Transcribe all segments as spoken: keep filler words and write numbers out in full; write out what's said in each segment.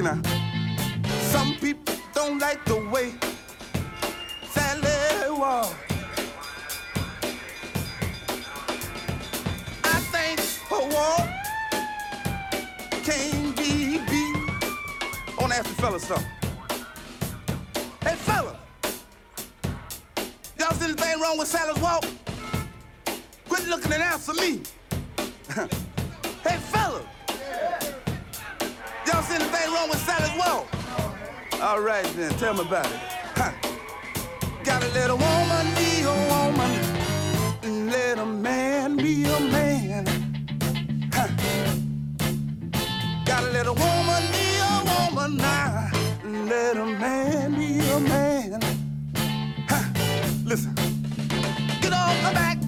now. Some people don't like the way Sally was. I think her walk can't be beat. I wanna ask the fellas something. Hey fella, y'all see anything wrong with Sally's walk? Quit looking and answer me. Hey fella, y'all see anything wrong with Sally's walk? All right then, tell me about it. Huh. Gotta let a woman be a woman, and let a man be a man. Huh. Gotta let a woman be a woman now, and let a man be a man. Huh. Listen, get off my back.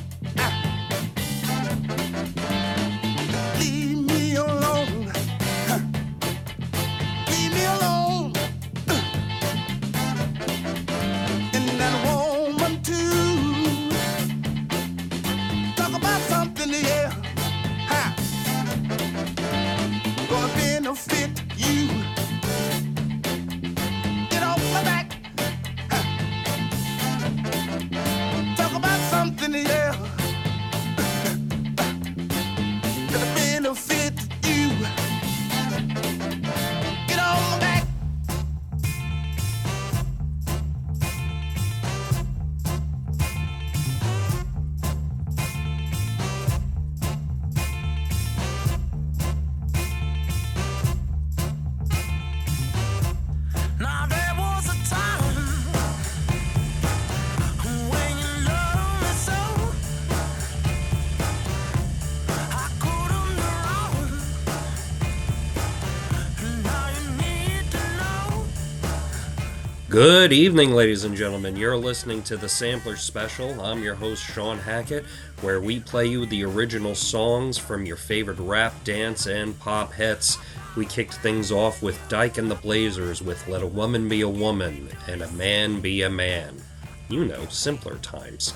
Good evening, ladies and gentlemen. You're listening to the Sampler Special. I'm your host, Sean Hackett, where we play you the original songs from your favorite rap, dance, and pop hits. We kicked things off with Dyke and the Blazers with Let a Woman Be a Woman and A Man Be a Man. You know, simpler times.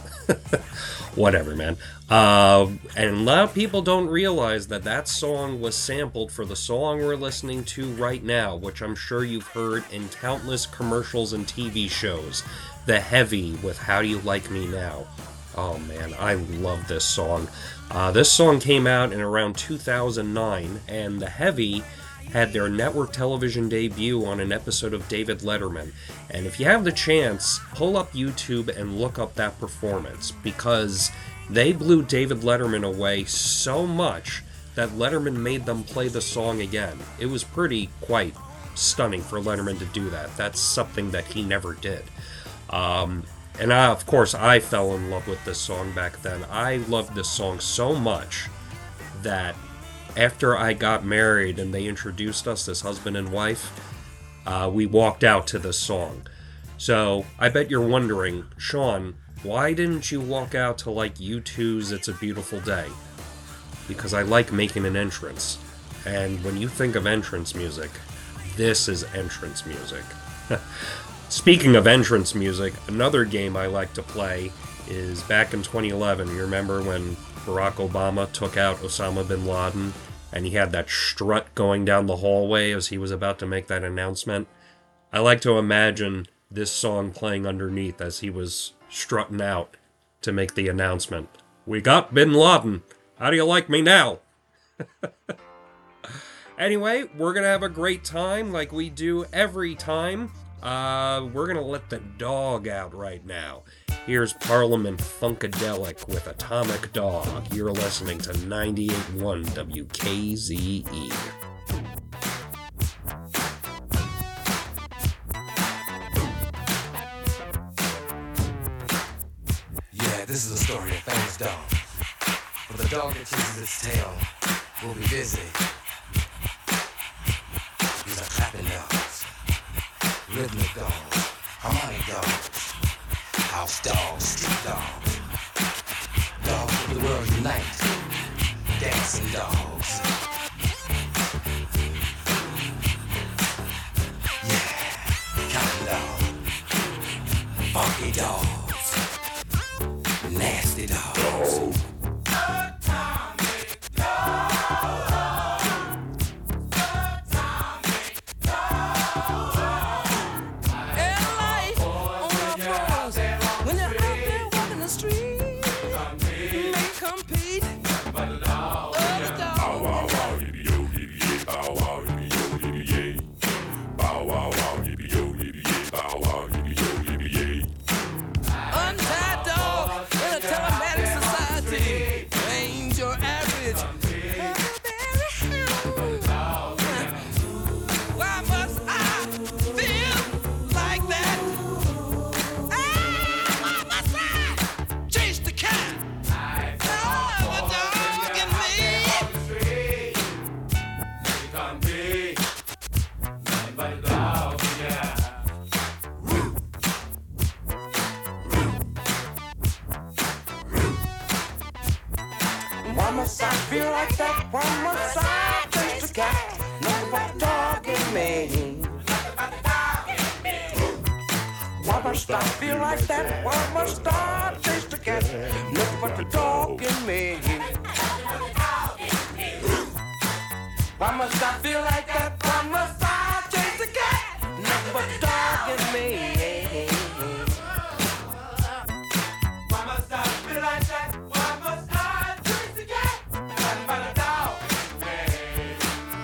Whatever, man. Uh, and a lot of people don't realize that that song was sampled for the song we're listening to right now, which I'm sure you've heard in countless commercials and T V shows. The Heavy with How Do You Like Me Now? Oh man, I love this song. Uh, this song came out in around two thousand nine, and The Heavy had their network television debut on an episode of David Letterman. And if you have the chance, pull up YouTube and look up that performance, because they blew David Letterman away so much that Letterman made them play the song again. It was pretty quite stunning for Letterman to do that. That's something that he never did. Um, and I, of course, I fell in love with this song back then. I loved this song so much that after I got married and they introduced us as husband and wife, uh, we walked out to this song. So I bet you're wondering, Sean, why didn't you walk out to like U two's It's a Beautiful Day? Because I like making an entrance. And when you think of entrance music, this is entrance music. Speaking of entrance music, another game I like to play is back in twenty eleven. You remember when Barack Obama took out Osama bin Laden, and he had that strut going down the hallway as he was about to make that announcement? I like to imagine this song playing underneath as he was strutting out to make the announcement. We got bin Laden. How do you like me now? Anyway, we're going to have a great time like we do every time. Uh, we're going to let the dog out right now. Here's Parliament Funkadelic with Atomic Dog. You're listening to ninety-eight point one W K Z E. Yeah, this is a story of famous dog. For the dog that chases its tail will be busy. These are clapping dogs, rhythmic dogs, harmonic dogs, house dogs, street dogs, dogs of the world unite, dancing dogs. Yeah, counting dogs, funky dogs, nasty dogs. street. May compete. But the dog. Oh, the dog. Bow wow wow, yippee yo, yippee yay. Bow wow, yippee yo, yippee yay. Bow wow wow, yippee yo, yippee yay. Bow wow, yippee yo, yippee yay. Untied dog in a telematic society ain't your average. Why must I feel like that? Ah, why must I chase the cat? Oh, the dog in me. Why must I feel like that? Why must I chase the cat? Nothing but the dog in me. Why must I feel like that? Why must I chase the cat? Nothing but the dog in me. Why must I feel like that? Why must I chase the cat? Nothing but the dog in me. Why must I feel like that? Why must I chase the cat? Nothing but the dog in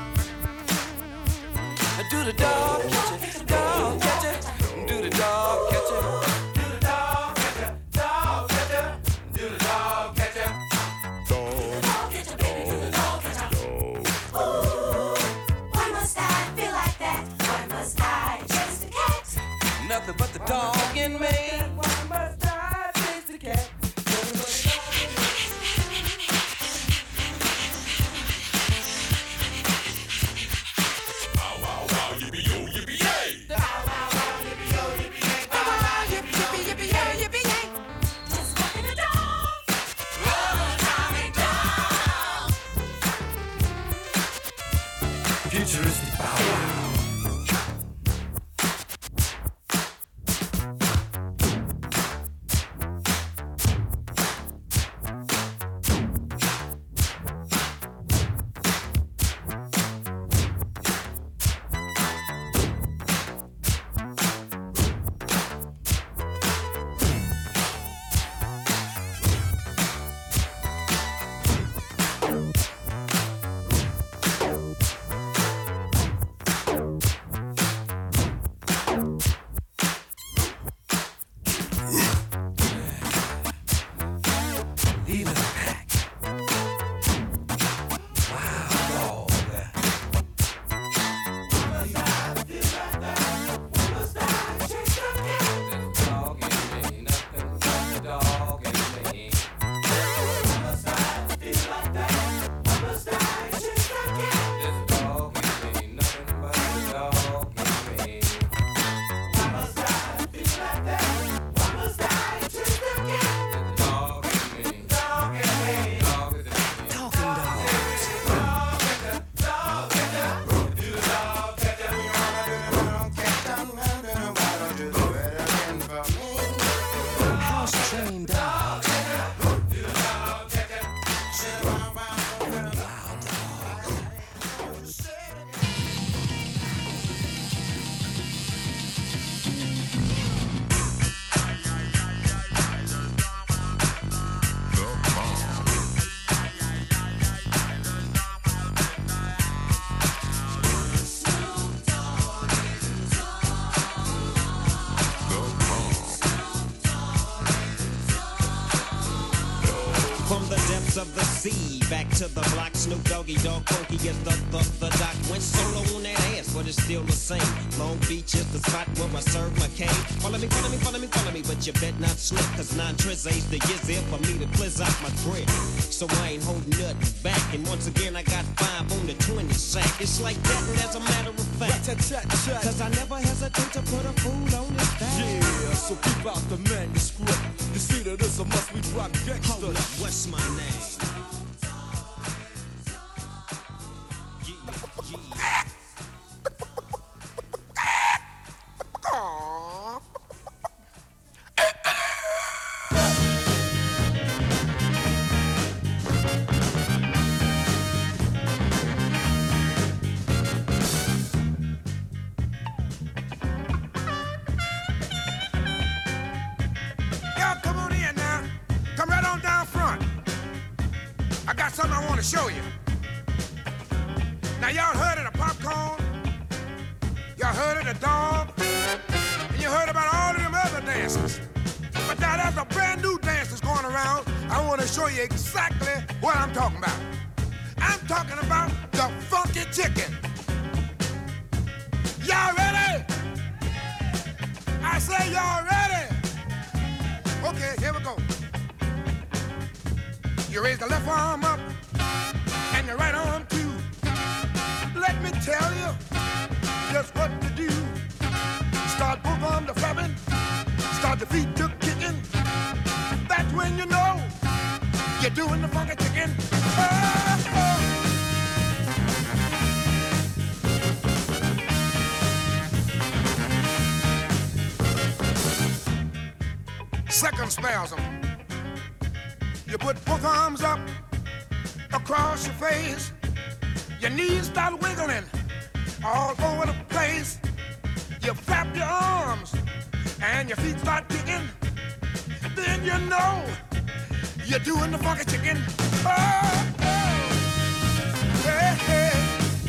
me. Do the dog catch it? Dog catch it? Do the dog catch it? Do the dog catch it? Dog catch it? Do the dog catch it? Dog catcher, baby, do the dog catcher. Ooh, why must I feel like that? Why must I chase the cat? Nothing but the dog in me. Why must I chase the cat? Just walking the dog. Oh, Tommy dog. Futuristic bow wow. Leader of the pack. Wow, dog. Dog in me, nothing but the dog in me. Why must I feel like that? Why must I chase that cat? There's a dog in me, nothing but the dog in me. Why must I feel like that? Why must I chase that cat? There's a dog in me. Dog in me. Dog is in me. Talking dogs. House trained dogs. From the depths of the sea, back to the block, Snoop Doggy Dogg Funky is the, the, the doc. Went solo on that ass, but it's still the same. Long Beach is the spot where I serve my cane. Follow me, follow me, follow me, follow me, but you bet not slip, cause nine tris ain't the years there for me to blizz out my grip. So I ain't holding nothing back, and once again I got five on the twenty sack. It's like that, and as a matter of fact, cause I never hesitate to put a fool on his back. Yeah, so keep out the manuscript. You see that this a must we drop gangsta. Hold up, what's my name? Y'all come on in now. got something I want to show you. Now, y'all heard of the popcorn? Y'all heard of the dog? And you heard about all of them other dances. But now there's a brand new dance that's going around. I want to show you exactly what I'm talking about. I'm talking about the funky chicken. Y'all ready? I say y'all ready. Okay, here we go. You raise the left arm up and the right arm too. Let me tell you just what to do. Start both arms to flapping, start the feet to kicking. That's when you know you're doing the funky chicken. Oh, oh. Second spasm. You put both arms up across your face. Your knees start wiggling all over the place. You flap your arms and your feet start kicking. Then you know you're doing the funky chicken. Oh, oh, hey, hey.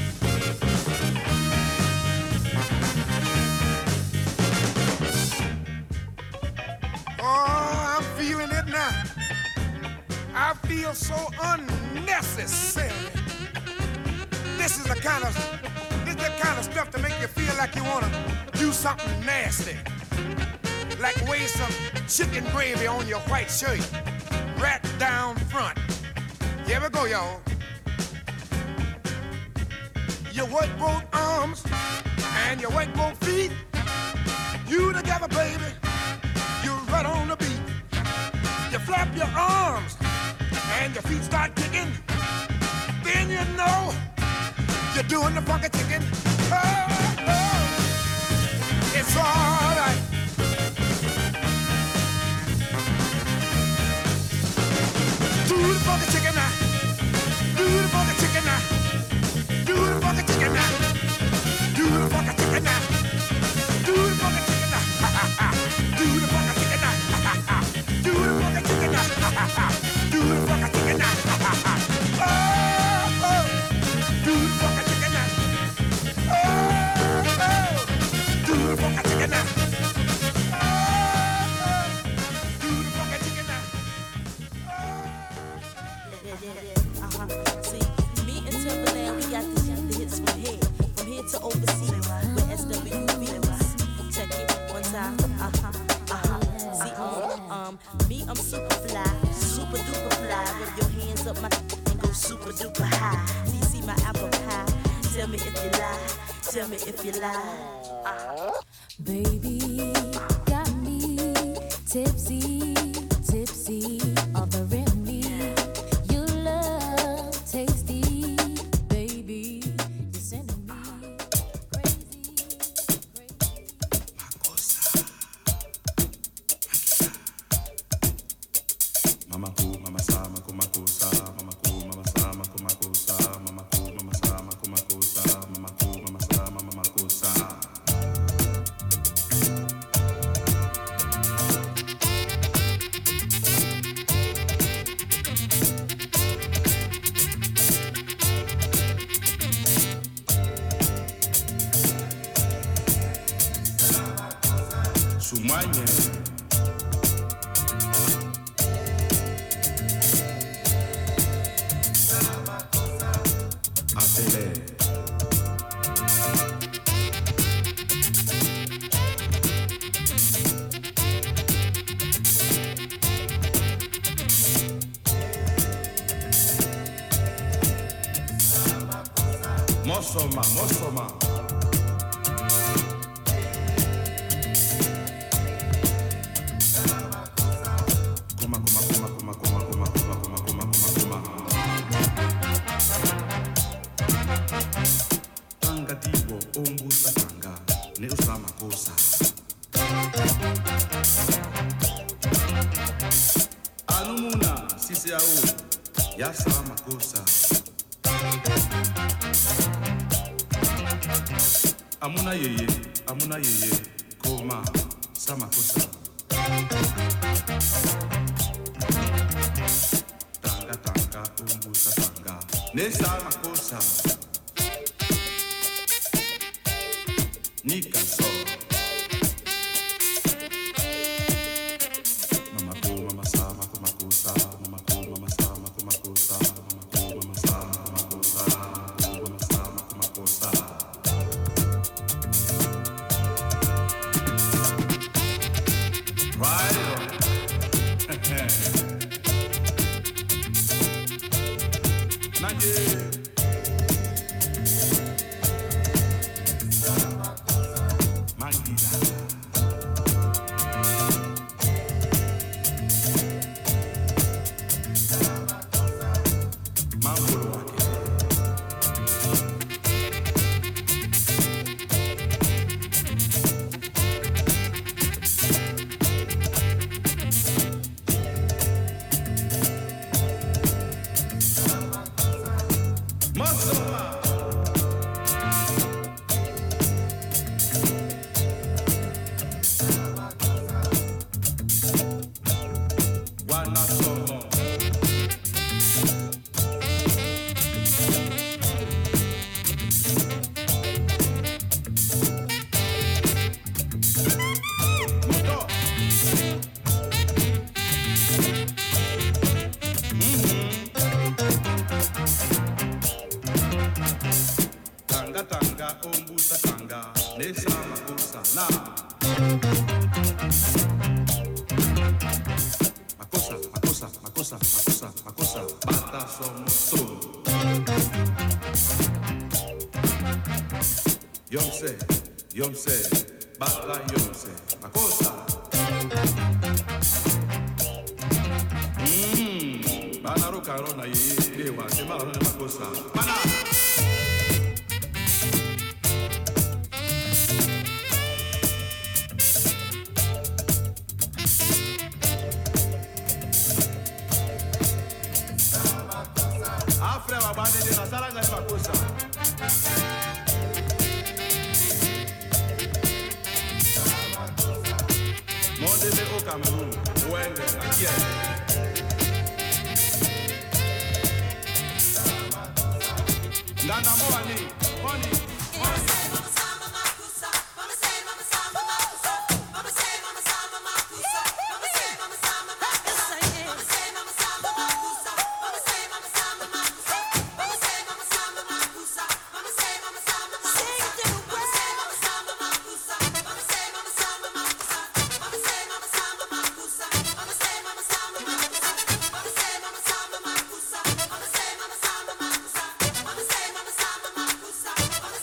Oh, I'm feeling it now. I feel so unnecessary. This is the kind of this is the kind of stuff to make you feel like you want to do something nasty, like waste some chicken gravy on your white shirt, right down front. Here we go, y'all. You work both arms and you work both feet. You together, baby. You right on the beat. You flap your arms and your feet start kicking. Then you know you're doing the funky chicken. Oh, oh, it's all right. Do the funky chicken now. Do the funky chicken now. Do the funky chicken now. Do the funky chicken now. Do the funky chicken now. Ha ha ha. Do the funky chicken now. Ha ha ha. Do the funky chicken now. Ha ha ha. Do the funky chicken now. Ha ha ha. Oh, oh. Do the funky chicken now. Oh, oh. Do the funky chicken now. Oh, oh. Do the funky chicken now. Yeah, yeah, yeah. Uh-huh. See, me and Timberland, we got the, the hits from here, from here to overseas, with S W Bs. Check it one time. Uh-huh, uh-huh. See, um, um, me, I'm super fly, super duper fly. Rub your hands up my and go super duper high. See, see my apple pie. Tell me if you lie. Tell me if you lie. Uh-huh. Baby, got me tipsy, tipsy, offering me your love, tasty, baby. You're sending me crazy, Mama ku, mama sa, mako mako sa, mama ku, mama sa, mako mako sa, mama ku, mama sa, mako mako sa, mama ku, mama sa, mama mako sa. Sumanye. Atele. Mosoma, mosoma. Kuma, kuma, kuma, kuma, kuma, kuma, kuma, kuma, kuma, kuma, kuma. Tanga tibo, ongu satanga, ne usama kosa. Alumuna, sisi au, ya sama kosa. Amuna yeye, amuna yeye, koma, sama kosa. Tanga tanga umbu sa nessa makosa nika so mama ko mama sa mama makosa mama ko mama sa mama makosa mama ko mama sa mama makosa mama sa mama makosa right on Nage Mangida Mambo wake Masoma Wana somo Moto Tanga tanga ombusa tanga nesa makosa na Makosa makosa makosa makosa makosa bata somos todos Yomse yomse bata yomse makosa Mmm bana roka rona ye lewa se ma rona makosa bana Afre wa bande de na sala ngani makosa Monde de au Cameroun Wende na kia Ndanda mo ani oni Mama say, mama samba makusa.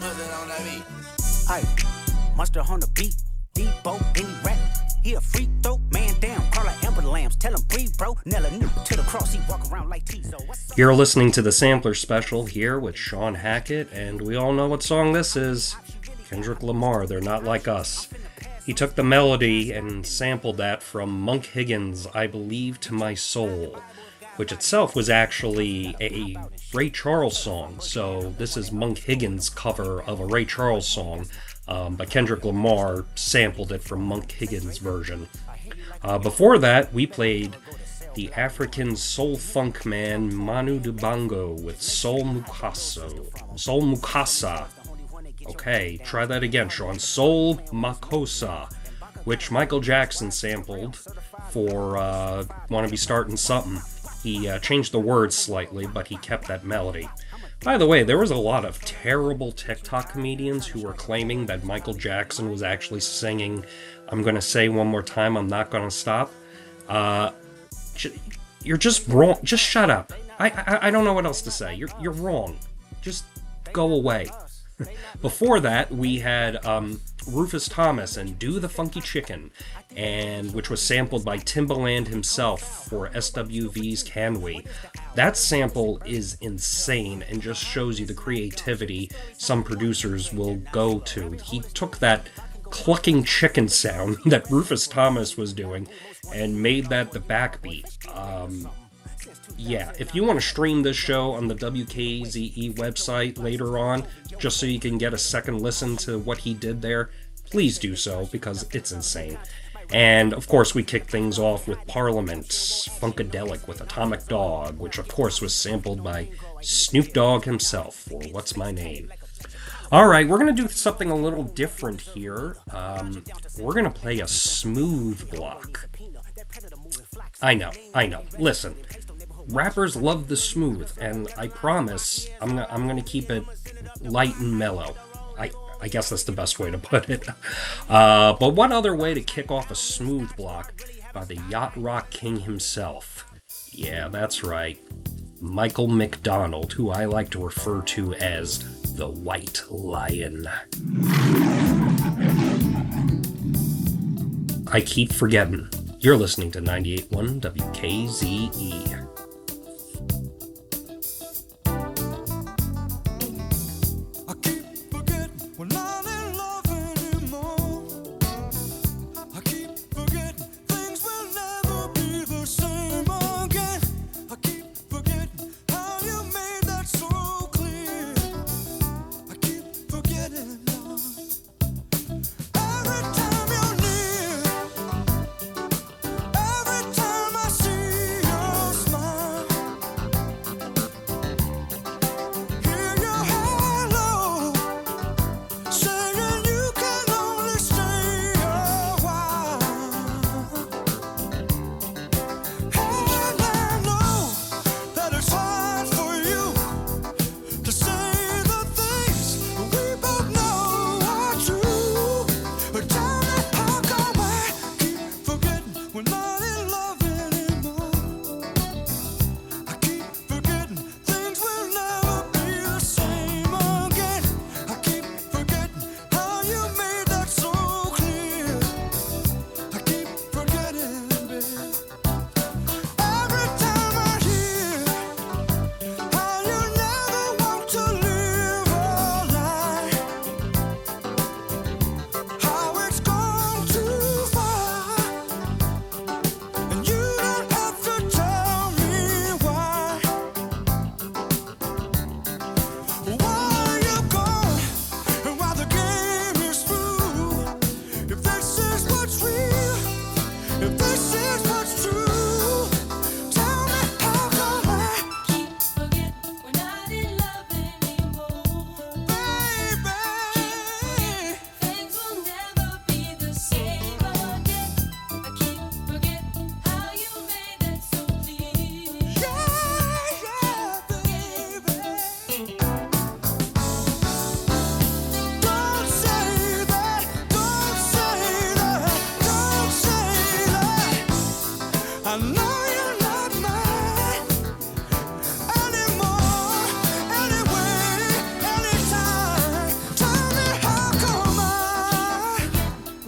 Put it on that beat. Aye, Monster on the beat, Debo, any rap. He a freak though, man down, call her Amber Lambs, tell him breathe, bro. Nella new to the cross, he walk around like Tizo. You're listening to the Sampler Special here with Sean Hackett, and we all know what song this is. Kendrick Lamar, They're Not Like Us. He took the melody and sampled that from Monk Higgins' I Believe to My Soul, which itself was actually a Ray Charles song. So this is Monk Higgins' cover of a Ray Charles song, um, but Kendrick Lamar sampled it from Monk Higgins' version. Uh, before that, we played the African soul funk man Manu Dibango with Soul Mukasa. Soul Mukasa. Okay, try that again, Sean. Soul Makossa, which Michael Jackson sampled for uh, Wanna Be Startin' Something. He uh, changed the words slightly, but he kept that melody. By the way, there was a lot of terrible TikTok comedians who were claiming that Michael Jackson was actually singing I'm Gonna Say One More Time, I'm Not Gonna Stop. Uh, you're just wrong. Just shut up. I, I I don't know what else to say. You're you're wrong. Just go away. Before that, we had um, Rufus Thomas and Do the Funky Chicken, and which was sampled by Timbaland himself for S W V's Can We. That sample is insane and just shows you the creativity some producers will go to. He took that clucking chicken sound that Rufus Thomas was doing and made that the backbeat. Um, yeah, if you want to stream this show on the W K Z E website later on, just so you can get a second listen to what he did there, please do so, because it's insane. And, of course, we kicked things off with Parliament's Funkadelic with Atomic Dog, which, of course, was sampled by Snoop Dogg himself for What's My Name. Alright, we're going to do something a little different here. Um, we're going to play a smooth block. I know, I know. Listen, rappers love the smooth, and I promise I'm gonna, I'm gonna keep it light and mellow. I, I guess that's the best way to put it. Uh, but what other way to kick off a smooth block by the Yacht Rock King himself? Yeah, that's right. Michael McDonald, who I like to refer to as the White Lion. I keep forgetting. You're listening to ninety-eight point one W K Z E. Every time I see your smile.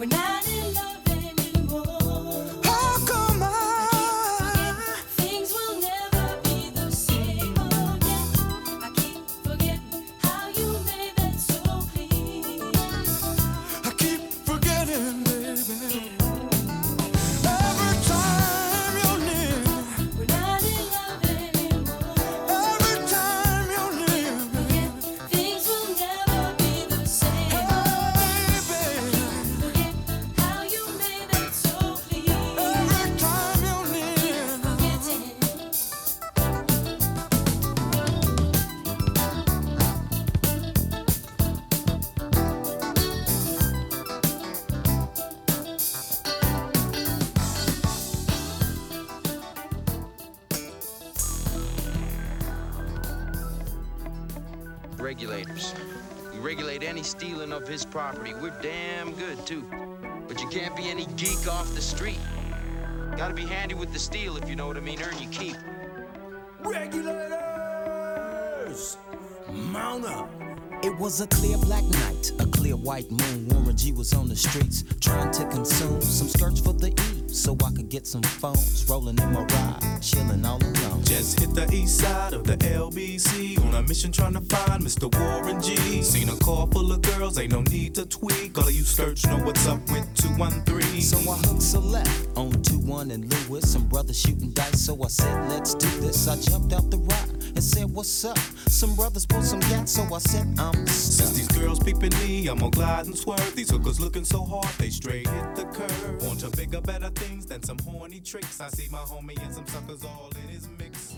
We're not in love anymore. How come I? Things will never be the same again. I keep forgetting how you made that so clear. I keep forgetting, baby. Every time you're near, We're not in love anymore. every time you're near, Things will never be the same. hey, baby. Forget how you made that so clear. Every time you're near, Forgetting. Regulators. We regulate any stealing of his property. We're damn good, too. But you can't be any geek off the street. Gotta be handy with the steel, if you know what I mean. Earn your keep. Regulators! Mount up. It was a clear black night, a clear white moon. Warren G was on the streets trying to consume some skirts for the E, so I could get some phones. Rolling in my ride, chilling all alone. Just hit the east side of the L B C on a mission trying to find Mister Warren G. Seen a car full of girls, ain't no need to tweak. All of you skirts know what's up with two one three. So I hooked select on two one and Lewis. Some brothers shooting dice, so I said, let's do this. I jumped out the ride and said, what's up? Some brothers pulled some gas, so I said, I'm Since these girls peeping me, I'm gonna glide and swerve. These hookers looking so hard, they straight hit the curve. Want to bigger, better things than some horny tricks. I see my homie and some suckers all in his mix.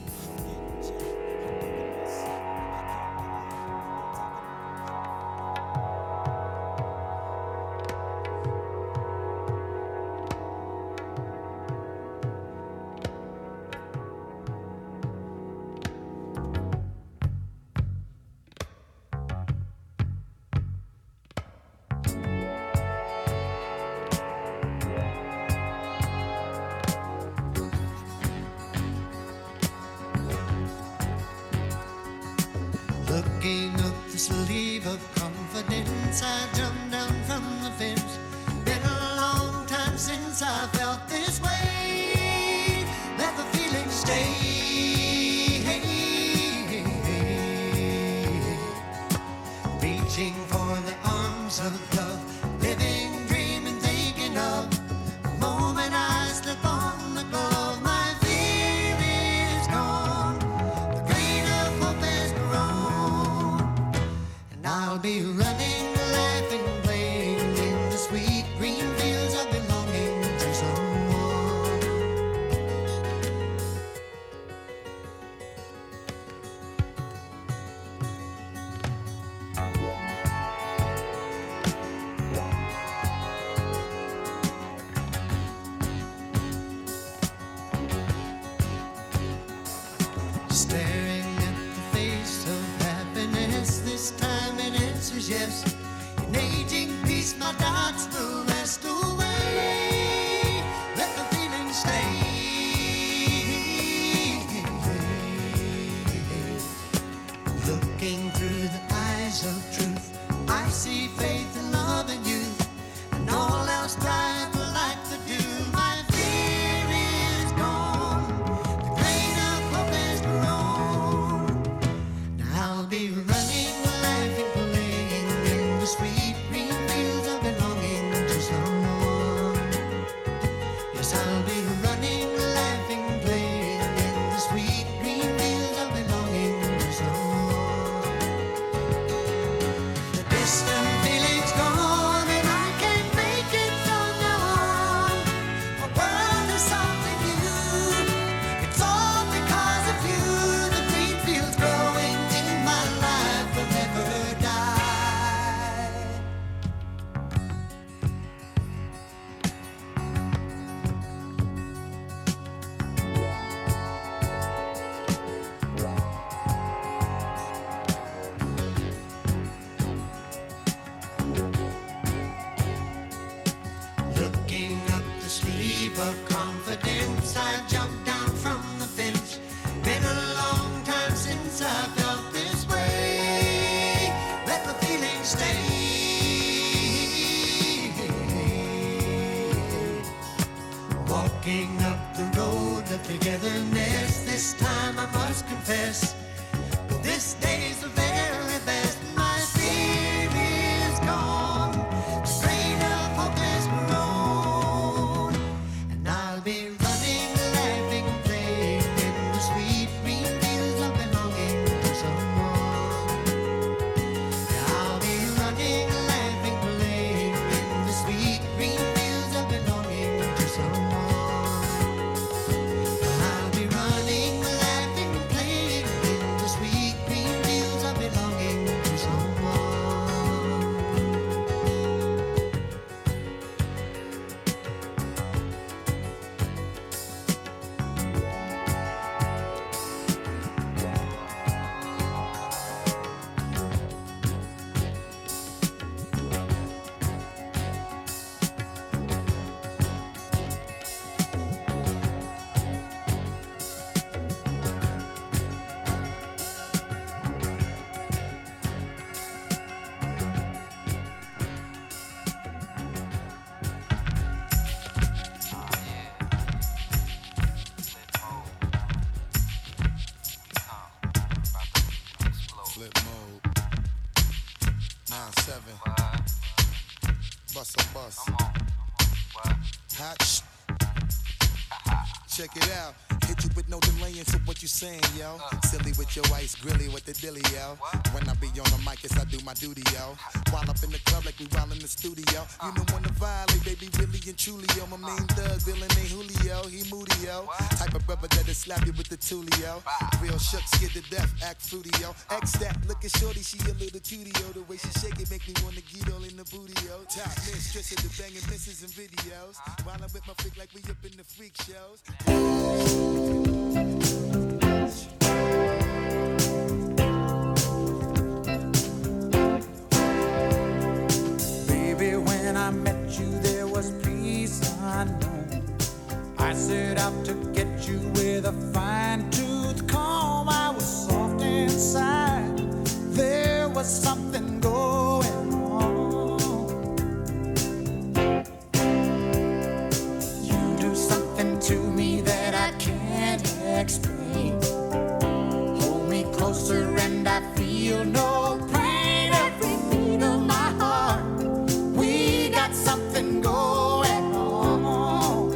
Looking up the sleeve of confidence, I jumped down from the fence. Been a long time since I felt this way. Let the feeling stay. Reaching for the arms of love, living, dreaming, thinking of the moment I slip on the glove. My fear is gone. The grain of hope has grown. And I'll be running, laughing, playing in the sweet green fields of belonging to someone. Staring at the face of happiness, this time it answers yes. In aging peace, my doubts will rest away. Let the feeling stay. Looking through the eyes of truth, I see faith and love in you, and all else thrive like the dew. My fear is gone. The grain of hope has grown. Now I'll be running, laughing, playing in the sweet green fields of belonging to someone. Yes, I'll be running, laughing, playing in the sweet green fields of belonging to someone. The distant feeling's gone, and I can't make it from now on. A world is something new. It's all because of you. The green fields growing in my life will never die. Looking up the sleeve of confidence, I jumped down from the fence. Been a long time since I felt this way. Let the feeling stay. Walking up the road of togetherness. This time I must confess, this day's the very best. My fear is gone, the strain of hope has grown, and I'll be running, laughing, playing in the sweet green fields of belonging to someone. I'll be running, laughing, playing in the sweet green fields of belonging to someone. I'll be running, laughing, playing in the sweet green fields of belonging to someone. Flip mode. nine seven. Bust a bus. Hot sh- Check it out. Hit you with no delay into what you saying, yo. Silly with your ice, grilly with the dilly, yo. When I be on the mic, yes, I do my duty, yo. While up in the club like we while in the studio. You don't wanna violate, baby, really and truly, yo. My main thug, villain ain't Julio, he moody, yo. Type of brother that'll slap you with the tulio. Real shook, scared to death, act fruity, yo. X that, look at shorty, she a little cutie, yo. The way she shake it make me wanna get all in the booty, yo. Top mistress of the banging misses and videos. While I'm with my freak like we up in the freak shows. Baby, when I met you, there was peace unknown. I set out to get you with a fine-tooth comb. I was soft inside. There was something going on. You do something to me that I can't explain. Hold me closer and I feel no pain. Every beat of my heart, we got something going on.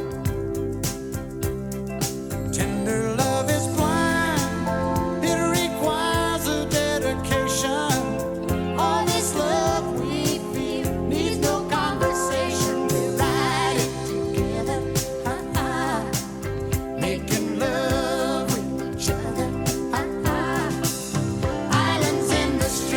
Tender love is blind, it requires a dedication. All this love we feel needs no conversation. We ride it together, uh-uh. Making love with each other, uh-uh. Islands in the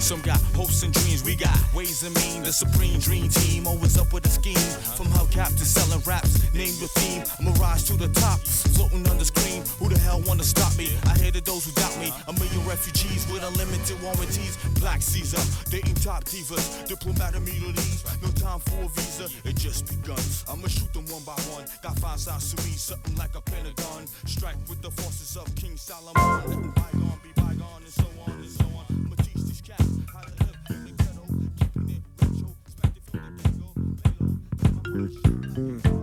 Some got hopes and dreams, we got ways and mean. The supreme dream team, always up with a scheme. From hubcap to selling raps, name your theme. I'ma rise to the top, floating on the screen. Who the hell wanna stop me? I hated those who doubt me. A million refugees with unlimited warranties. Black Caesar, dating top divas. Diplomatic immunities, no time for a visa. It just begun. I'ma shoot them one by one. Got five sides to me, something like a pentagon. Strike with the forces of King Solomon. Letting bygone be bygone and so on and so on. I'ma teach these cats how to live in the ghetto. Keeping it retro, expected from the get-go. Lay low,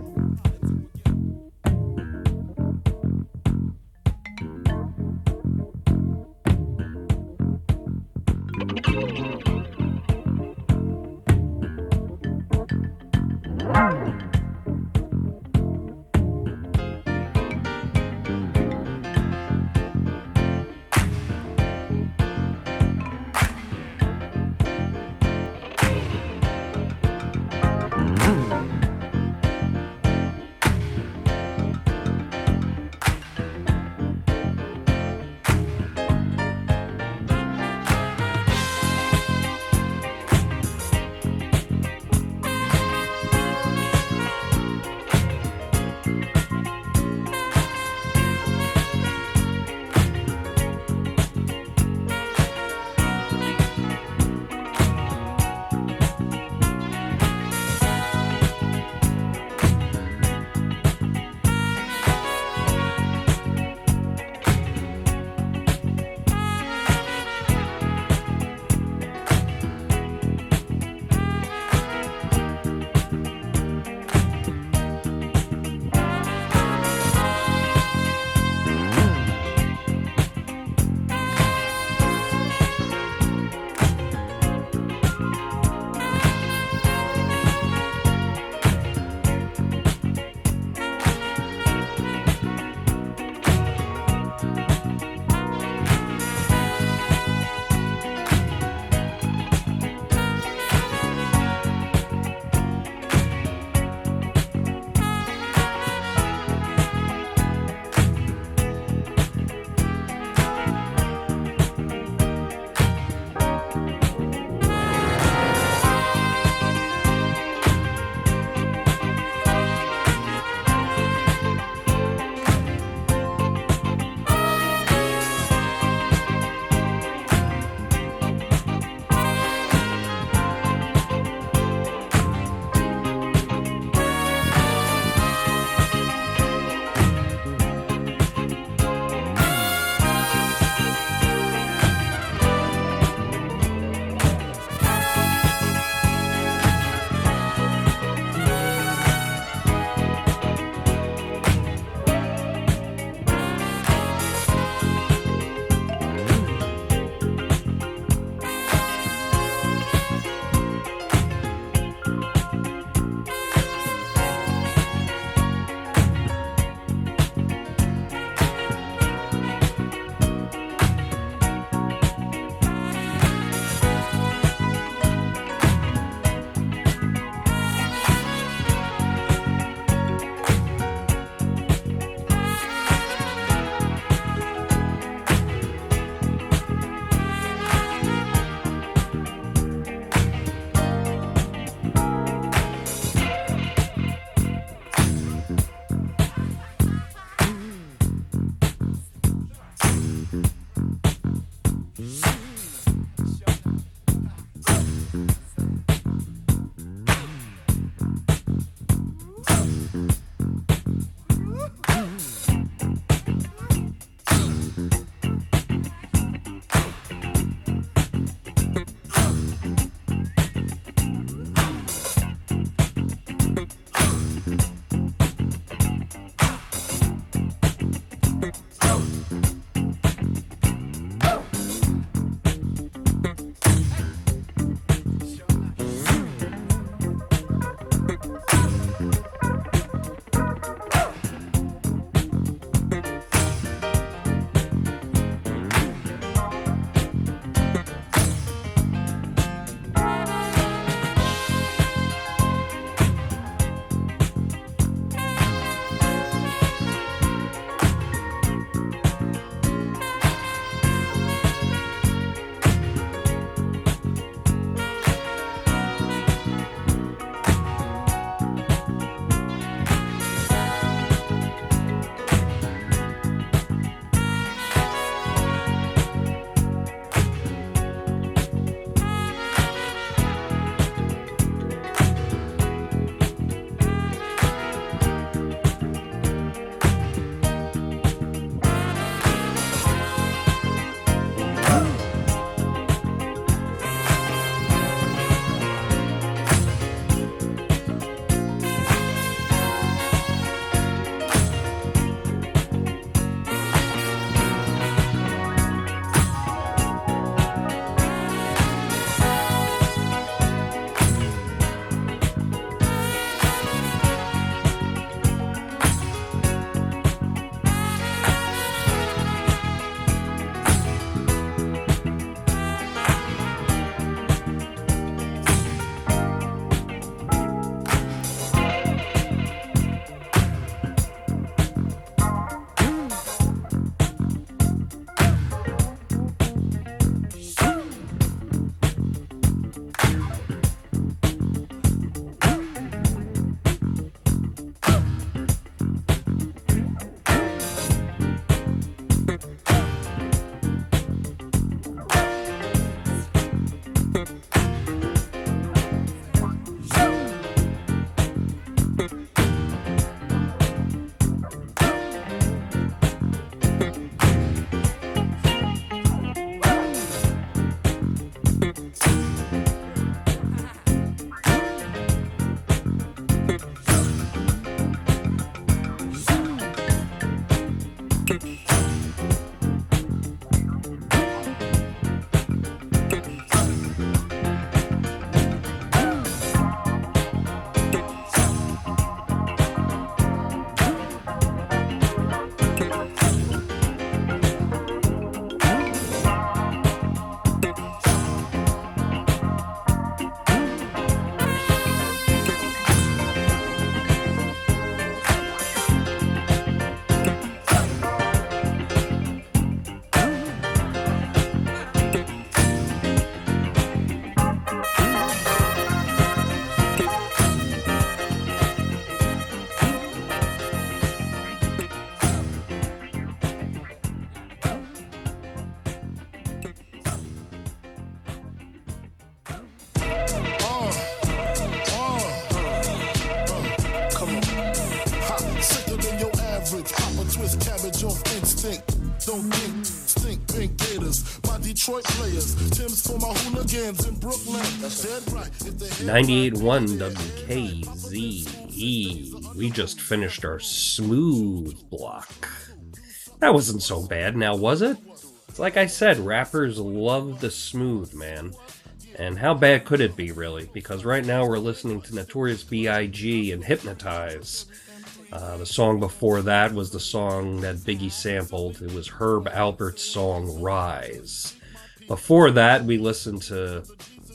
Don't think, stink, pink gators. My Detroit players, Tim's for my hooligans in Brooklyn. Dead right. If they ninety-eight point one W K Z E. We just finished our smooth block. That wasn't so bad, now was it? It's like I said, rappers love the smooth, man. And how bad could it be, really? Because right now we're listening to Notorious B I G and Hypnotize. Uh, the song before that was the song that Biggie sampled. It was Herb Alpert's song Rise. Before that, we listened to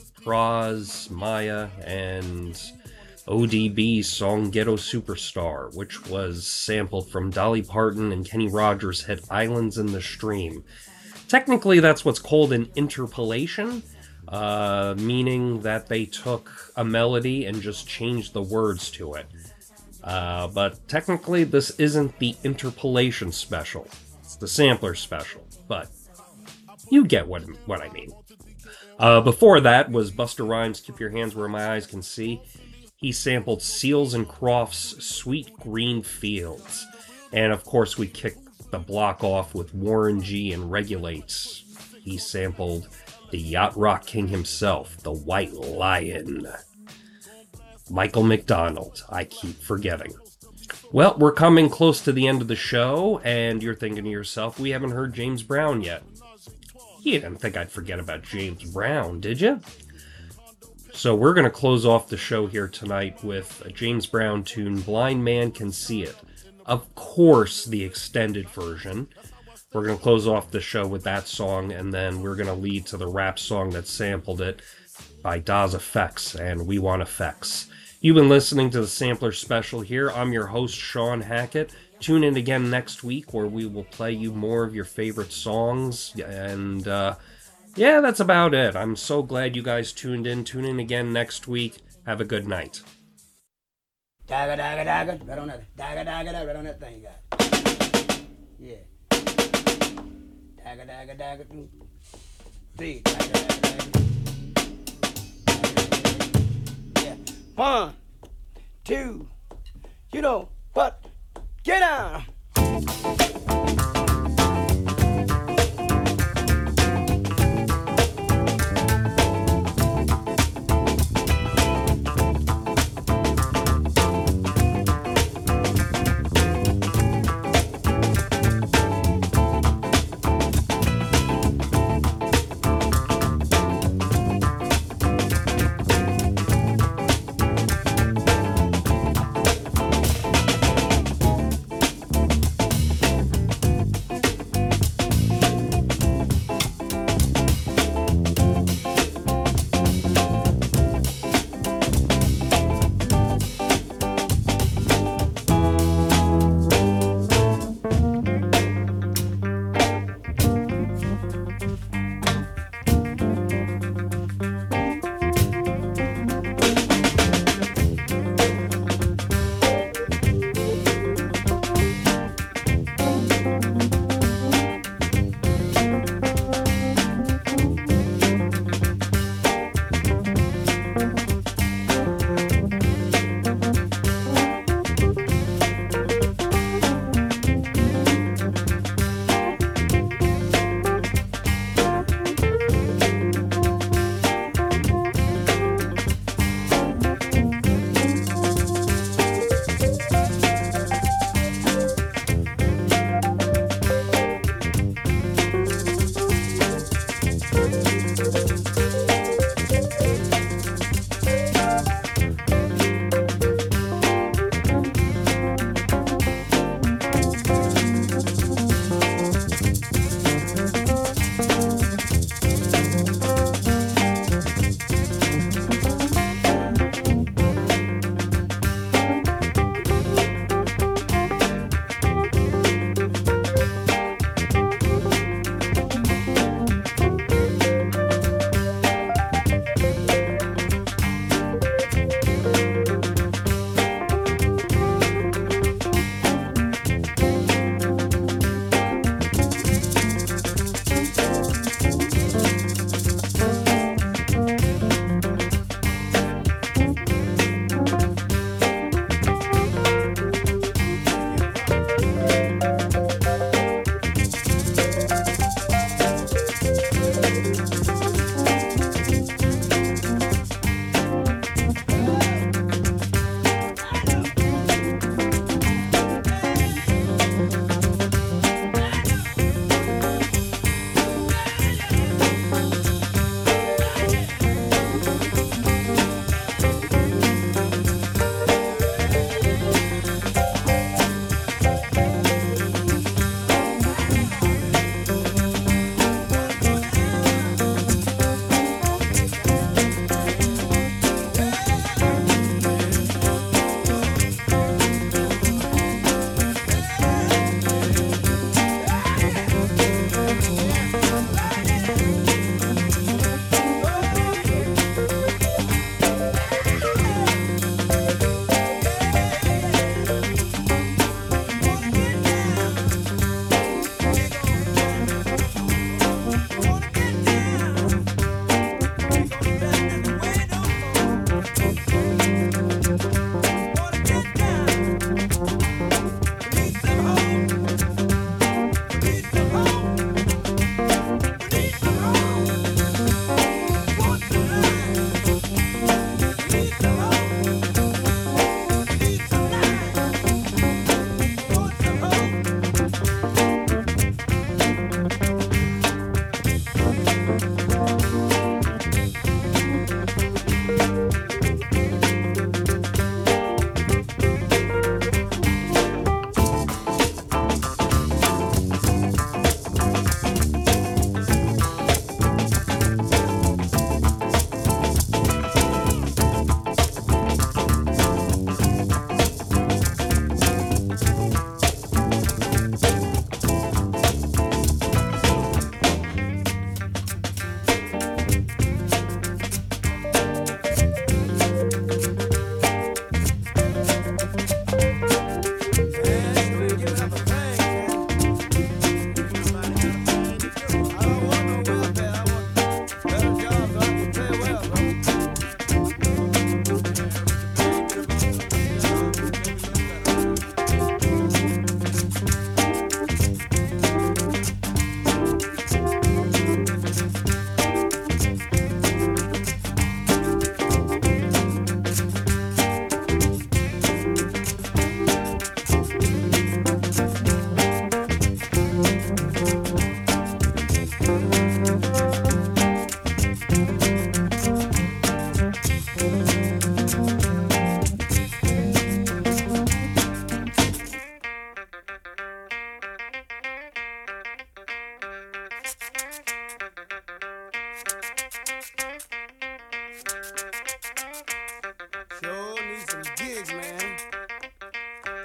Praz, Maya, and O D B's song Ghetto Superstar, which was sampled from Dolly Parton and Kenny Rogers' hit Islands in the Stream. Technically, that's what's called an interpolation, uh, meaning that they took a melody and just changed the words to it. Uh, but technically, this isn't the interpolation special. It's the sampler special, but you get what, what I mean. Uh, before that was Busta Rhymes' Keep Your Hands Where My Eyes Can See. He sampled Seals and Crofts' Sweet Green Fields. And of course, we kicked the block off with Warren G and Regulates. He sampled the Yacht Rock King himself, the White Lion. Michael McDonald, I keep forgetting. Well, we're coming close to the end of the show, and you're thinking to yourself, we haven't heard James Brown yet. You didn't think I'd forget about James Brown, did you? So we're going to close off the show here tonight with a James Brown tune, Blind Man Can See It. Of course, the extended version. We're going to close off the show with that song, and then we're going to lead to the rap song that sampled it by Daz Effects and We Want Effects. You've been listening to the Sampler Special here. I'm your host, Sean Hackett. Tune in again next week where we will play you more of your favorite songs. And, uh, yeah, that's about it. I'm so glad you guys tuned in. Tune in again next week. Have a good night. Dagger, dagger, dagger. Right on that. Dagger, dagger, dagger. Right on that thing, guys. Yeah. Dagger, dagger, dagger. Three. Dagger, dagger, dagger. One, two, you know what? Get down!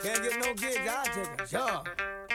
Can't get no gigs, I'll take a job.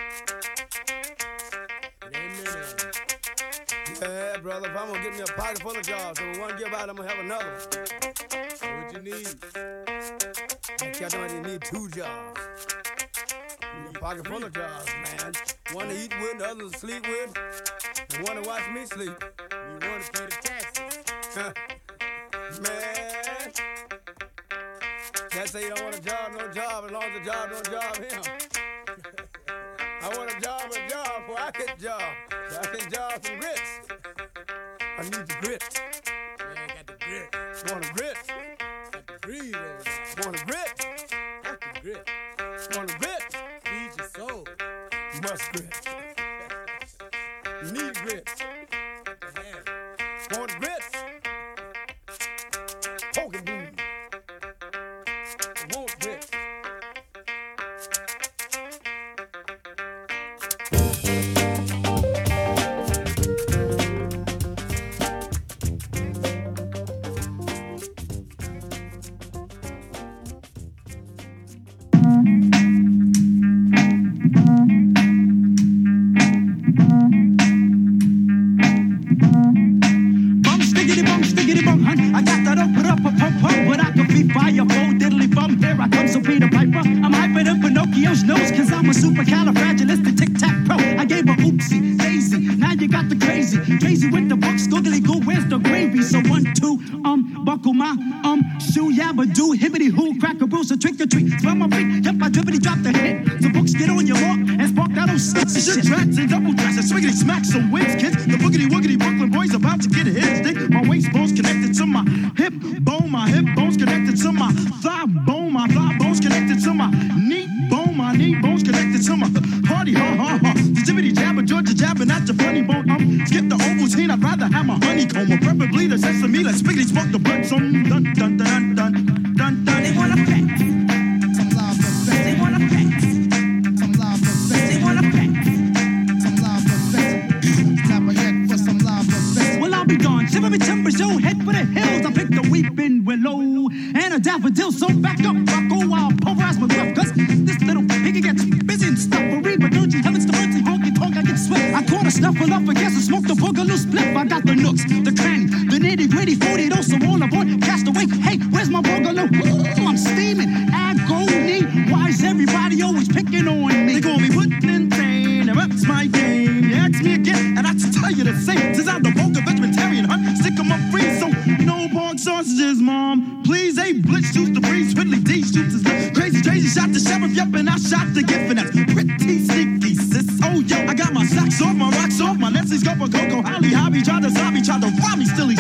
It ain't many of them. Yeah, brother, if I'm gonna get me a pocket full of jobs, so when one give out, I'm gonna have another one. So what you need? I can't know you need two jobs. You need a pocket full of jobs, man. One to eat with, the other to sleep with, and one to watch me sleep. You want to pay the taxes. Man. Can't say you don't want a job, no job, as long as the job don't job him. I want a job, a job, before I get a job. So I can job some grits. I need the grit. Man, I got the grit. Want a grit? Got the breeze, everybody. Want a grit? Got the grit. Want a grit? Feed your soul. You must grit. You need grit. Want a grit? Poke it, boom. Want grit. Tried to rob me, still he